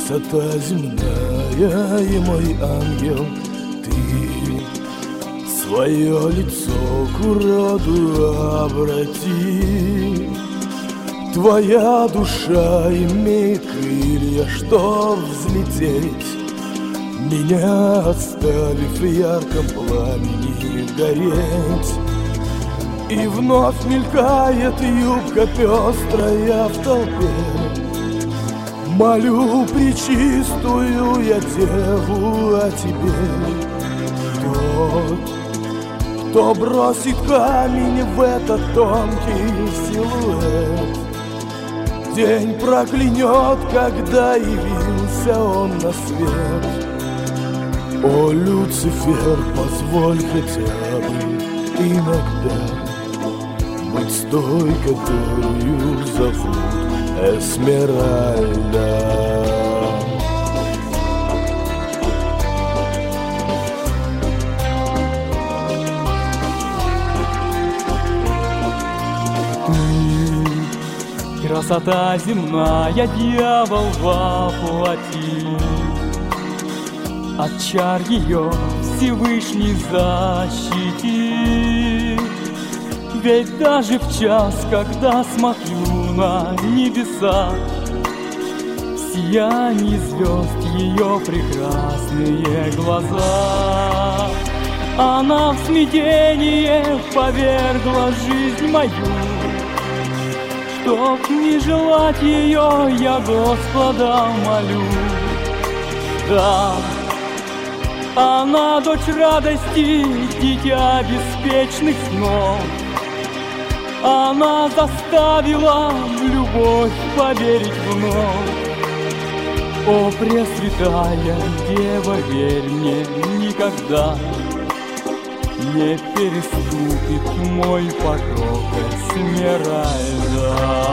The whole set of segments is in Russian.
Красота земная и мой ангел, ты свое лицо к уроду обрати. Твоя душа имеет крылья, чтоб взлететь, меня оставив в ярком пламени гореть. И вновь мелькает юбка пестрая в толпе. Молю пречистую я деву о тебе. Тот, кто бросит камень в этот тонкий силуэт, день проклянет, когда явился он на свет. О, Люцифер, позволь хотя бы иногда быть с той, которую зовут Эсмеральда. Ты, красота земная, дьявол воплоти, от чар ее Всевышний защити. Ведь даже в час, когда смотрю на небеса, в сиянии звезд ее прекрасные глаза, она в смятение повергла жизнь мою. Чтоб не желать ее, я Господа молю. Да, она дочь радости, дитя беспечных снов. Она заставила в любовь поверить вновь. О, Пресвятая Дева, верь мне, никогда не переступит мой порог Эсмеральда.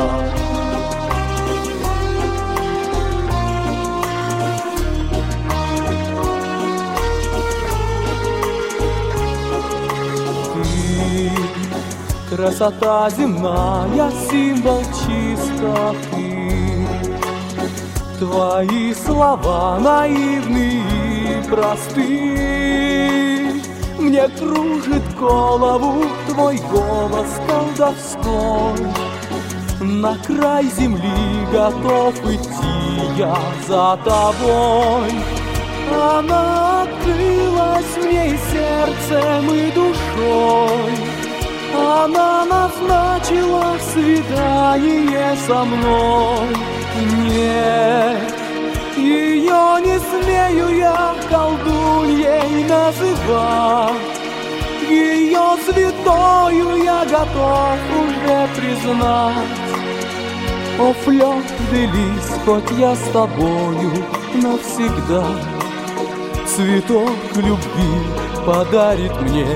Красота земная, символ чистоты. Твои слова наивны и просты. Мне кружит голову твой голос колдовской. На край земли готов идти я за тобой. Она открылась мне и сердцем, и душой. Она назначила свидание со мной. Нет, ее не смею я колдуньей называть. Ее святою я готов уже признать. О, флёр-де-лис, хоть я с тобою навсегда, цветок любви подарит мне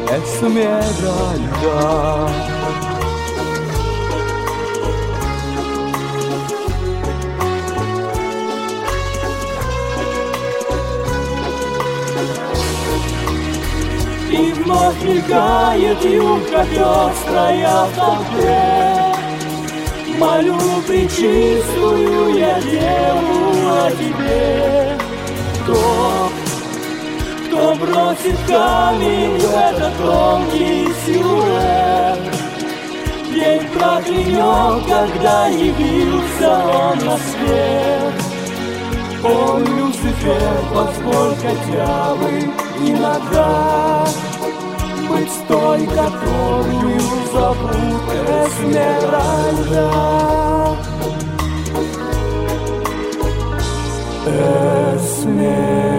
Эсмеральда. И вновь мелькает юбка пестрая в толпе. Молю пречистую я Деву о тебе. Кто бросит камень в этот тонкий силуэт, день проклянет, когда явился он на свет. О, Люцифер, позволь хотя бы иногда быть с той, которую зовут Эсмеральда. Эсмеральда.